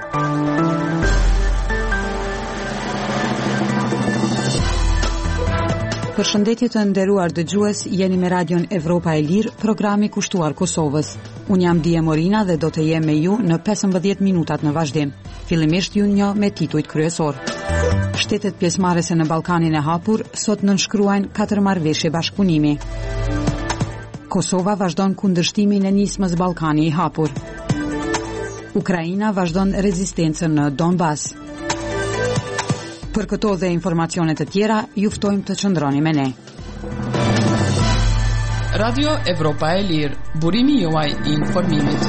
Përshëndetje të nderuar dëgjues, jeni me Radion Evropa e Lirë, programi kushtuar Kosovës. Unë jam Dije Morina dhe do të jem me ju në 15 minutat në vazhdim. Fillimisht ju njoh me titujt kryesor. Shtetet pjesëmarrëse në Ballkanin e hapur sot nënshkruajnë 4 marrëveshje bashkëpunimi. Kosova vazhdon kundërshtimin e nismës Ballkani i hapur. Ukraina vazhdon rezistencën në Donbas. Për këto dhe informacione të tjera, ju ftojmë të qëndroni me ne. Radio Evropa e Lirë, burimi juaj i informimit.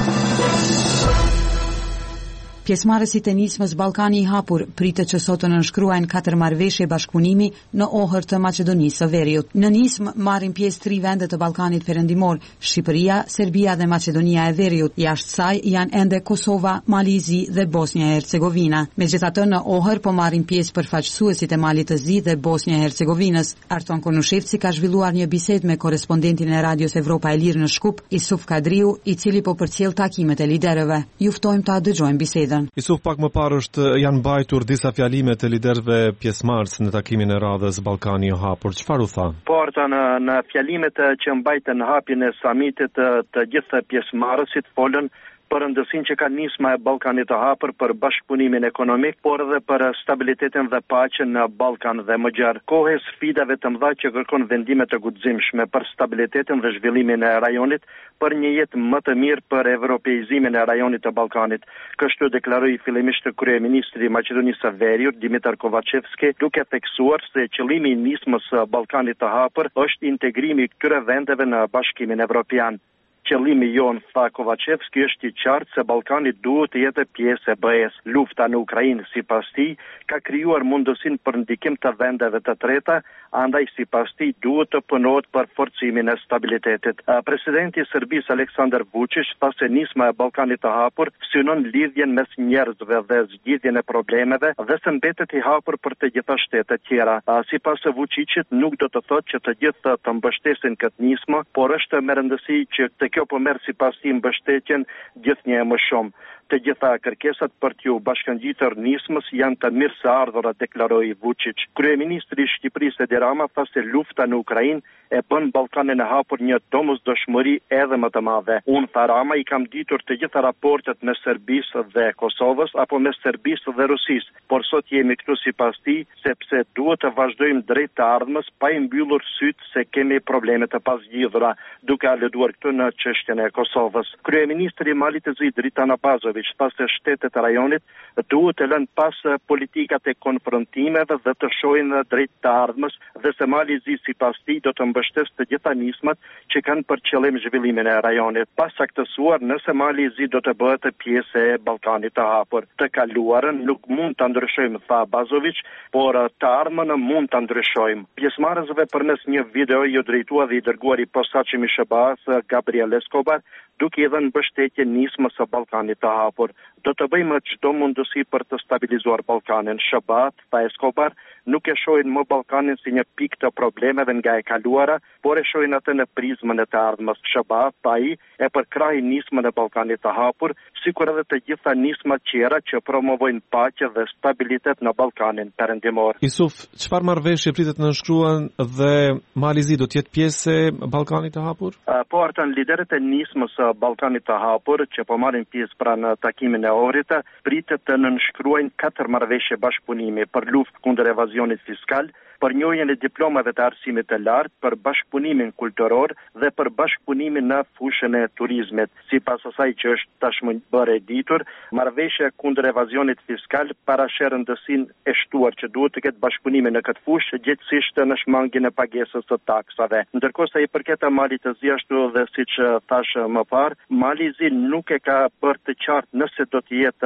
Pjesëmarrësit e nismës Ballkani i hapur pritet që sot të nënshkruajnë 4 marrëveshje bashkëpunimi në ohër të Maqedonisë së Veriut. Në nismë marrin pjesë 3 vende të Ballkanit Perëndimor: Shqipëria, Serbia dhe Maqedonia e Veriut. Jashtë saj janë ende Kosova, Mali dhe Bosnia e Hercegovina. Megjithatë, në ohër po marrin pjesë përfaqësuesit e Malit të Zi dhe Bosnia e Hercegovinës. Arton Konushevci ka zhvilluar një bisedë me korrespondentin e Radios Evropa e Lirë në Shkup, Isuf Kadriu, i cili po përcjell takimet e liderëve. Ju ftojmë ta dëgjojmë bisedën. Isuf, pak më parë janë mbajtur disa fjalime të liderëve pjesëmarrës në takimin e radhës Ballkani i hapur. Çfarë u tha? Porta në fjalimet që mbajtën në hapjen e samitit të gjithë pjesëmarrësit folën për rëndësinë që ka nisma e Ballkanit të hapur për bashkëpunimin ekonomik, por edhe për stabilitetin dhe paqen në Ballkan dhe më gjerë. Kohë e sfidave të mëdha që kërkon vendime të guximshme për stabilitetin dhe zhvillimin e rajonit, për një jetë më të mirë për evropeizimin e rajonit të Ballkanit. Kështu deklaroi fillimisht kryeministri i Maqedonisë së Veriut, Dimitar Kovacevski, duke theksuar se qëllimi i nismës së Ballkanit të hapur është integrimi i këtyre vendeve në Bashkimin Evropian. Qëllimi jonë, tha Kovacevski, është i qartë se Ballkani duhet të jetë pjesë e BE-s. Lufta në Ukrainë, sipas tij, ka krijuar mundësinë për ndikim të vendeve të treta, andaj sipas tij duhet të punohet për forcimin e stabilitetit. Presidenti i Serbisë Aleksandar Vučić tha se nisma e Ballkanit të hapur synon lidhjen mes njerëzve dhe zgjidhjen e problemeve dhe se mbetet i hapur për të gjitha shtetet tjera. Sipas Vučićit, nuk do të thotë që të gjithë të mbështesin këtë nismë, por është me rëndësi që kjo po merr sipas tij mbështetjen gjithnjë e më shumë. Të gjitha kërkesat për t'ju bashkangjitur nismës janë të mirëseardhura, deklaroi Vučić. Kryeministri i Shqipërisë Edi Rama tha se lufta në Ukrainë e bën Ballkanin e hapur një domosdoshmëri edhe më të madhe. Unë, tha Rama, i kam ditur të gjitha raportet me Serbisë dhe Kosovës apo me Serbisë dhe Rusisë, por sot jemi këtu sipas tij sepse duhet të vazhdojmë drejt të ardhmës pa i mbyllur syt se kemi probleme të pazgjidhura, duke aluduar këtu në çështjen e Kosovës. Kryeministri i Malit të Zi, Dritan Abazović, tha se shtetet e rajonit duhet të lënë pas politikat e konfrontimeve dhe të shohin drejt të ardhmës dhe se Mali i Zi sipas tij do të mbështes të gjitha nismat që kanë për qëllim zhvillimin e rajonit. Pas saktësuar, nëse Mali i Zi do të bëhet pjesë e Ballkanit të hapur. Të kaluarën nuk mund ta ndryshojmë, tha Abazović, por të ardhmen mund ta ndryshojmë. Pjesëmarrësve përmes një video ju drejtua dhe i dërguar i posaçëm i SBA-s Gabriel Escobar, duke i dhënë mbështetje nismës së Ballkanit të hapur. Do të bëjmë çdo mundësi për të stabilizuar Ballkanin. SBA, tha Escobar, nuk e shohin më Ballkanin si një pikë të problemeve nga e kaluara, por e shohin atë në prizmën e të ardhmës. SBA, tha ai, e përkrahi nismën e Ballkanit të hapur, sikur edhe të gjitha nismat tjera që promovojnë paqe dhe stabilitet në Ballkanin Perëndimor. Isuf, çfarë marrëveshje pritet të nënshkruan dhe Mali i Zi do të jetë pjesë e Ballkanit të hapur? Po artan liderët e nismës së Ballkanit të hapur që po marrin pjesë pranë takimin e orrit, pritet të nënshkruajnë 4 marrëveshje bashkëpunimi për luftë kundër evazionit fiskal, për njohjen e diplomave të arsimit të lartë, për bashkëpunimin kulturor dhe për bashkëpunimin në fushën e turizmit. Sipas asaj që është tashmë bërë e ditur, marrëveshja kundër evazionit fiskal parashë rëndësinë e shtuar që duhet të ketë bashkëpunime në këtë fushë, gjithsesi në shmangjen e pagesës së taksave. Ndërkohë sa i përket Malit të Zi, ashtu dhe siç thash më parë, Mali i Zi nuk e ka bërë të qartë nëse do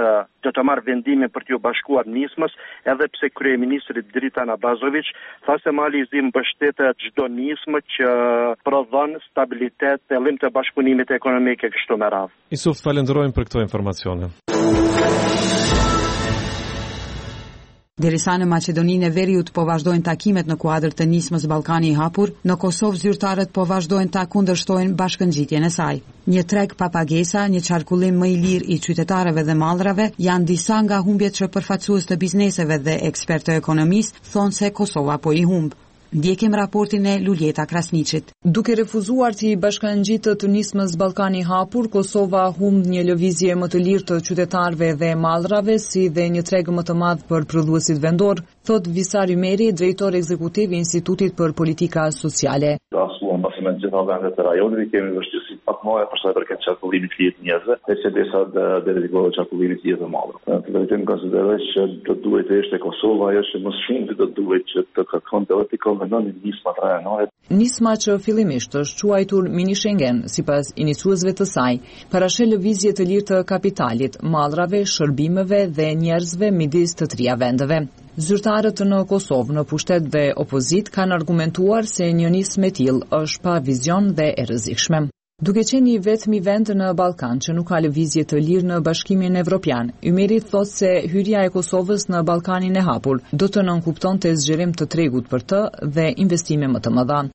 të marrë vendimin për t'ju bashkuar nismës, edhe pse kryeministri Dritan Abazović tha se Mali i Zi mbështetet çdo nismë që prodhon stabilitet, fillim të bashkëpunimit ekonomik e kështu me radhë. Isuf, falenderojmë për këto informacione. Derisa në Maqedoninë e Veriut po vazhdojnë takimet në kuadër të nismës Ballkani i hapur, në Kosovë zyrtarët po vazhdojnë ta kundërshtojnë bashkëngjitjen e saj. Një treg pa pagesa, një qarkullim më i lirë i qytetarëve dhe mallrave janë disa nga humbjet që përfaqësues të bizneseve dhe ekspertë ekonomistë thonë se Kosova po i humb. Ndjekim raportin e Luljeta Krasniqit. Duke refuzuar të bashkangjitë të nismës Ballkani i hapur, Kosova humb një lëvizje më të lirë të qytetarëve dhe mallrave, si dhe një treg më të madh për prodhuesit vendor, thot Visar Ymeri, drejtor ekzekutiv i Institutit për Politika Sociale. Me gjitha vendet e rajonit kemi vështirësi pak më për sa i përket qarkullimit të jetë njerëzve, e desa deri te qarkullimit të jetë mallrave. Në vërtetë konsideroj që do duhet të ishte Kosova ajo që më shumë do duhet që të kërkonte të konvencionin nismat rajonale. Nisma që fillimisht është quajtur mini Schengen, sipas iniciuesve të saj, parashë lëvizje të lirë të kapitalit, mallrave, shërbimeve dhe njerëzve midis të trija vendeve. Zyrtarët në Kosovë, në pushtet dhe opozit kanë argumentuar se një nismë e tillë është pa vizion dhe e rrezikshme. Duke qenë vetmi vend në Ballkan që nuk ka lëvizje të lirë në Bashkimin Evropian, Ymeri thotë se hyrja e Kosovës në Ballkanin e hapur do të nënkuptonte zgjerim të tregut për të dhe investime më të mëdha.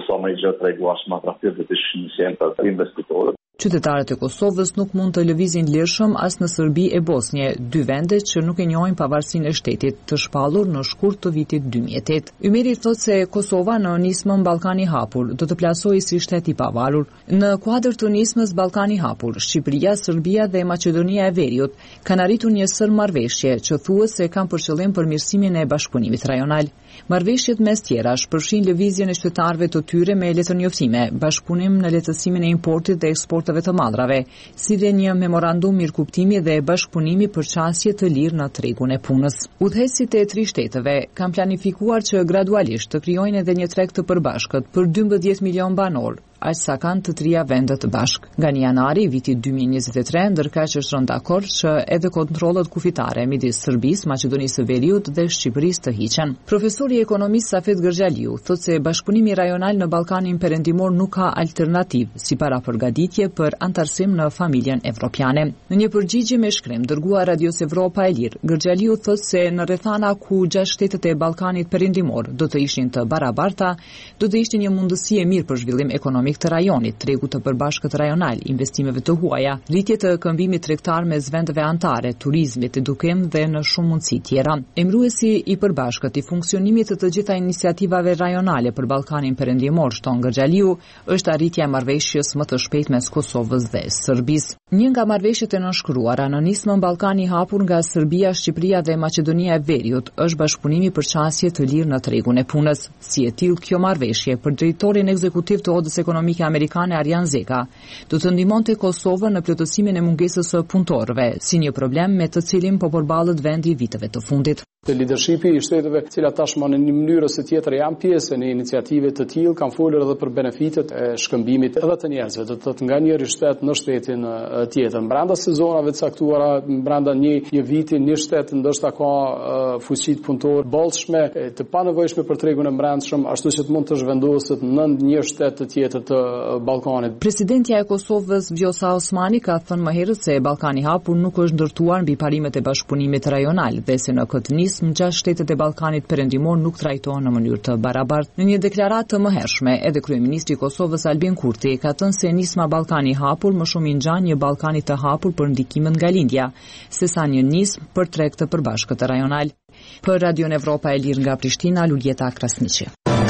Qytetarët e Kosovës nuk mund të lëvizin lirshëm as në Serbi e Bosnje, dy vende që nuk e njohin pavarësinë e shtetit, të shpallur në shkurt të vitit 2008. Ymeri thotë se Kosova në nismën Ballkani i hapur do të plasojë si shtet i pavarur. Në kuadër të nismës Ballkani i hapur, Shqipëria, Serbia dhe Maqedonia e Veriut kanë arritur një sër marrëveshje që thuhet se kanë për qëllim përmirësimin e bashkëpunimit rajonal. Marrëveshjet mes tjerash përfshin lëvizjen e qytetarëve të tyre me letërnjoftime, bashkëpunim në lehtësimin e importit dhe eksporteve të mallrave, si dhe një memorandum mirëkuptimi dhe bashkëpunimi për çësje të lirë në tregun e punës. Udhëheqësit e 3 shteteve kanë planifikuar që gradualisht të krijojnë edhe një treg të përbashkët për 12 milion banor, aq sa kanë të trija vendet bashk. Nga janari i vitit 2023, ndërkaq është rënë dakord që edhe kontrollet kufitare midis Serbisë, Maqedonisë së Veriut dhe Shqipërisë të hiqen. Profesori ekonomist Safet Gërxhaliu thotë se bashkëpunimi rajonal në Ballkanin Perëndimor nuk ka alternativë si para përgatitje për antarësim në familjen evropiane. Në një përgjigje me shkrim dërguar Radios Evropa e Lirë, Gërxhaliu thotë se në rrethana ku 6 shtetet e Ballkanit Perëndimor do të ishin të barabarta, do të ishte një mundësi e mirë për zhvillim ekonomik të rajonit, tregu të përbashkët rajonal, investimeve të huaja, rritje të këmbimit tregtar mes vendeve anëtare, turizmit, edukim dhe në shumë mundësi tjera. Emëruesi i përbashkët i funksionimit të gjitha iniciativave rajonale për Ballkanin Perëndimor, shton Gërxhaliu, është arritja e marrëveshjes më të shpejtë mes Kosovës dhe Serbisë. Një nga marrëveshjet e nënshkruara në nismën Ballkani i hapur nga Serbia, Shqipëria dhe Maqedonia e Veriut është bashkëpunimi për çësje të lirë në tregun e punës. Si e tillë kjo marrëveshje për drejtorin ekzekutiv të Odës Ekonomike Amerikane Arjan Zeka do të ndihmonte Kosovën në plotësimin e mungesës së punëtorëve, si një problem me të cilin po përballet vendi viteve të fundit. Leadershipi i shteteve, të cilat tashmë në një mënyrë ose tjetër janë pjesë në iniciative të tillë, kanë folur edhe për benefitet e shkëmbimit edhe të njerëzve, do të thotë nga një shtet në shtetin tjetër. Brenda sezonave të caktuara, brenda një viti, një shtet ndoshta ka fuqi punëtor bollshme, të panevojshme për tregun e brendshëm, ashtu që të mund të zhvendoset në një shtet të tjetër të Ballkanit. Presidentja e Kosovës Vjosa Osmani ka thënë më herët se Ballkani i hapur nuk është ndërtuar mbi parimet e bashkëpunimit rajonal dhe se në këtë nismë 6 shtetet e Ballkanit Perëndimor nuk trajtohen në mënyrë të barabartë. Në një deklaratë të mëhershme, edhe kryeministri i Kosovës Albin Kurti ka thënë se nisma Ballkani i hapur më shumë i ngjan një Ballkani të hapur për ndikimin nga lindja, sesa një nismë për treg të përbashkët rajonal. Për Radion Evropa e Lirë nga Prishtina, Luljeta Krasniqi.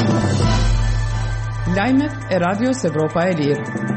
Lajmet e Radios Evropa e Lirë.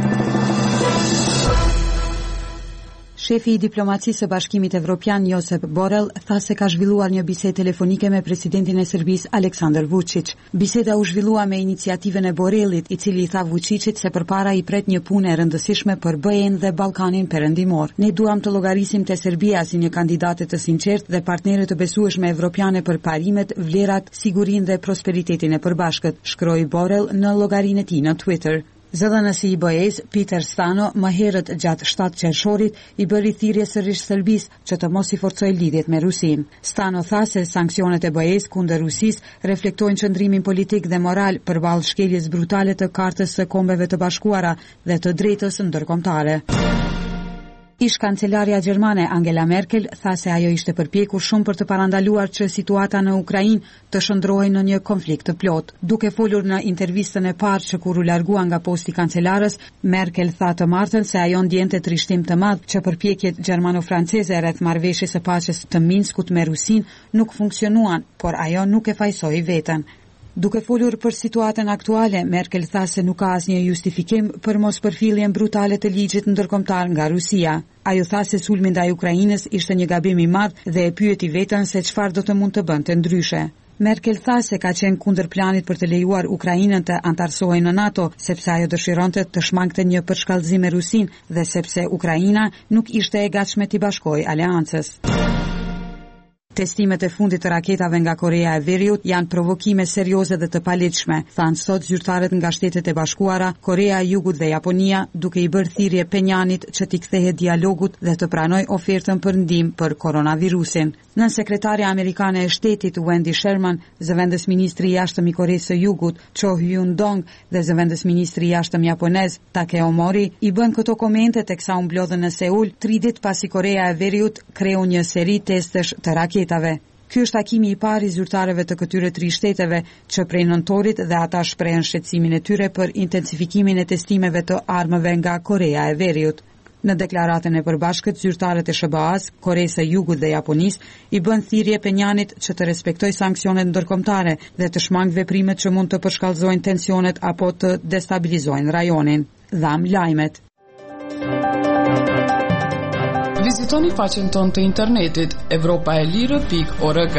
Shefi i diplomacisë së Bashkimit Evropian Josep Borrell tha se ka zhvilluar një bisedë telefonike me presidentin e Serbisë Aleksandar Vučić. Biseda u zhvillua me iniciativën e Borrellit, i cili i tha Vučićit se përpara i pret një punë e rëndësishme për BE-n dhe Ballkanin Perëndimor. Ne duam të llogarisim te Serbia si një kandidate të sinqertë dhe partnere të besueshme evropiane për parimet, vlerat, sigurinë dhe prosperitetin e përbashkët, shkroi Borrell në llogarinë e tij në Twitter. Zëdhënësi i BE-s, Peter Stano, më herët gjatë 7 qershorit i bëri thirrje sërish Serbisë që të mos i forcojë lidhjet me Rusinë. Stano tha se sanksionet e BE-s kundër Rusisë reflektojnë qëndrimin politik dhe moral përballë shkeljes brutale të Kartës së Kombeve të Bashkuara dhe të drejtës ndërkombëtare. Ish kancelarja gjermane Angela Merkel tha se ajo ishte përpjekur shumë për të parandaluar që situata në Ukrainë të shndrohej në një konflikt të plot. Duke folur në intervistën e parë që kur u largua nga posti kancelarës, Merkel tha të martën se ajo ndjente trishtim të madh që përpjekjet gjermano-franceze rreth marrëveshjes së paqes të Minskut me Rusinë nuk funksionuan, por ajo nuk e fajsoi veten. Duke folur për situatën aktuale, Merkel tha se nuk ka asnjë justifikim për mos përfilljen brutale të ligjit ndërkombëtar nga Rusia. Ajo tha se sulmi ndaj Ukrainës ishte një gabim i madh dhe e pyeti veten se çfarë do të mund të bënte ndryshe. Merkel tha se ka qenë kundër planit për të lejuar Ukrainën të antarësohej në NATO, sepse ajo dëshironte të shmangte një përshkallëzim me Rusinë dhe sepse Ukraina nuk ishte e gatshme t'i bashkojë aleancës. Testimet e fundit të raketave nga Korea e Veriut janë provokime serioze dhe të paligjshme, thanë sot zyrtarët nga Shtetet e Bashkuara, Korea e Jugut dhe Japonia, duke i bërë thirrje Penjanit që t'i kthehet dialogut dhe të pranojë ofertën për ndihmë për koronavirusin. Nën sekretarja amerikane e shtetit Wendy Sherman, zëvendës ministri i jashtëm i Koreasë së Jugut Cho Hyun-dong dhe zëvendës ministri i jashtëm japonez Takeo Mori i bën këto komente teksa u mblodhen në Seul 3 ditë pasi Korea e Veriut kreu një seri testesh të raketave. Ky është takimi i parë i zyrtarëve të këtyre 3 shteteve që prej nëntorit dhe ata shprehen shqetësimin e tyre për intensifikimin e testimeve të armëve nga Korea e Veriut. Në deklaratën e përbashkët, zyrtarët e SBA-s, Koreasë së Jugut dhe Japonisë i bën thirrje Penjanit që të respektojë sanksionet ndërkombëtare dhe të shmangë veprimet që mund të përshkallëzojnë tensionet apo të destabilizojnë rajonin. Dham lajmet. Vizitoni faqen tonë të internetit evropaelire.org.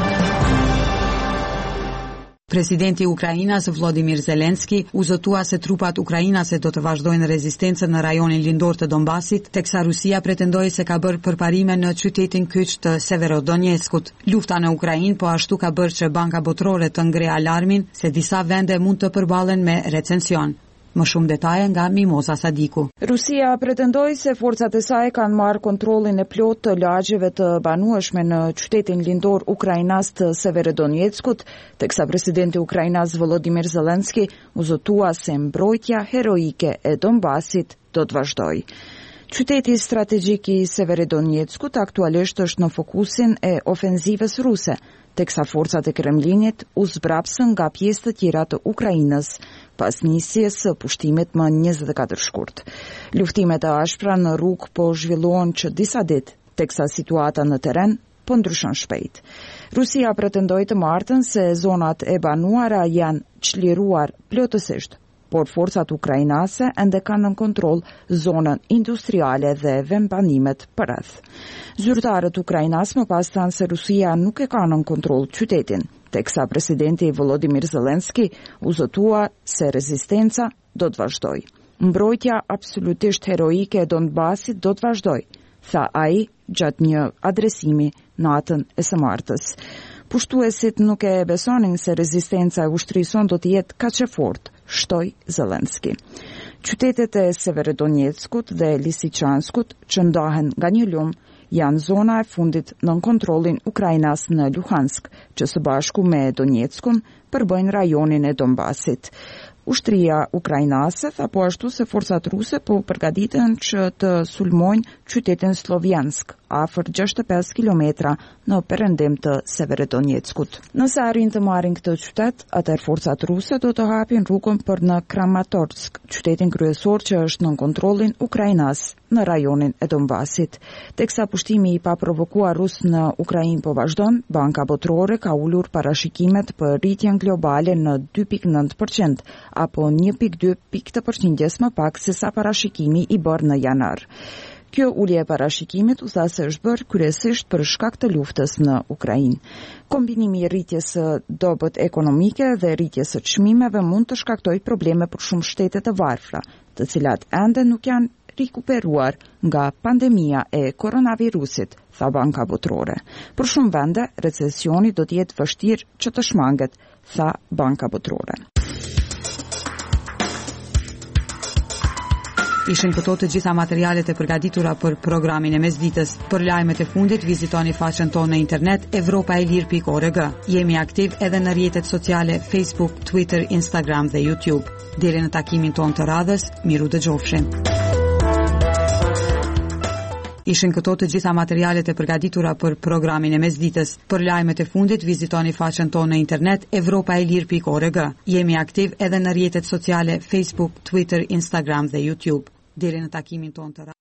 Presidenti i Ukrainës Volodymyr Zelensky u zotua se trupat ukrainase do të vazhdojnë rezistencën në rajonin lindor të Donbasit, teksa Rusia pretendoi se ka bërë përparime në qytetin kyç të Severodonetskut. Lufta në Ukrainë po ashtu ka bërë që Banka Botërore të ngre alarmin se disa vende mund të përballen me recesion. Më shumë detaje nga Mimoza Sadiku. Rusia pretendoi se forcat e saj kanë marrë kontrollin e plotë të lagjeve të banueshme në qytetin lindor ukrainas të Severodonetskut, teksa presidenti ukrainas Volodymyr Zelensky u zotua se mbrojtja heroike e Donbasit do të vazhdojë. Qyteti strategjik i Severodonetskut aktualisht është në fokusin e ofenzivës ruse, teksa forcat e Kremlinit u zbrapsën nga pjesë të tjera të Ukrainës pas nisjes së pushtimit më 24 shkurt. Luftimet e ashpra në rrugë po zhvillohen që disa ditë, teksa situata në terren po ndryshon shpejt. Rusia pretendoi të martën se zonat e banuara janë çliruar plotësisht, por forcat ukrainase ende kanë në kontroll zonën industriale dhe vendbanimet përreth. Zyrtarët ukrainas më pas thanë se Rusia nuk e ka në kontroll qytetin, teksa presidenti Volodymyr Zelensky u zotua se rezistenca do të vazhdojë. Mbrojtja absolutisht heroike e Donbasit do të vazhdojë, tha ai gjatë një adresimi natën e së martës. Pushtuesit nuk e besonin se rezistenca e ushtrisë do të jetë kaq e fortë, shtoi Zelensky. Qytetet e Severodonetskut dhe Lisichanskut që ndahen nga një lum janë zona e fundit nën kontrollin ukrainas në Luhansk, që së bashku me Donetskun përbëjnë rajonin e Donbasit. Ushtria ukrainase tha po ashtu se forcat ruse po përgatiten që të sulmojnë qytetin Slovjansk, afër 65 kilometra në perëndim të Severodonetskut. Nëse arrin të marrin këtë qytet, atëherë forcat ruse do të hapin rrugën për në Kramatorsk, qytetin kryesor që është nën kontrollin ukrainas në rajonin e Donbasit. Teksa pushtimi i paprovokuar rus në Ukrainë po vazhdon, Banka Botërore ka ulur parashikimet për rritjen globale në 2.9%, apo 1.2 pikë të përqindjes më pak se sa parashikimi i bërë në janar. Kjo ulje e parashikimit u tha se është bërë kryesisht për shkak të luftës në Ukrainë. Kombinimi i rritjes së dobët ekonomike dhe rritjes së çmimeve mund të shkaktojë probleme për shumë shtete të varfra, të cilat ende nuk janë rikuperuar nga pandemia e koronavirusit, tha Banka Botërore. Për shumë vende, recesioni do të jetë vështirë që të shmanget, tha Banka Botërore. Ishin këto të gjitha materialet e përgatitura për programin e mesditës. Për lajmet e fundit, vizitoni faqen tonë në internet evropaelir.org. Jemi aktiv edhe në rrjetet sociale Facebook, Twitter, Instagram dhe YouTube. Deri në takimin tonë të radhës, miru dëgjofshim. Ishin këto të gjitha materialet e përgatitura për programin e mesditës. Për lajmet e fundit, vizitoni faqen tonë në internet evropaelir.org. Jemi aktiv edhe në rrjetet sociale Facebook, Twitter, Instagram dhe YouTube. Deri në takimin tonë të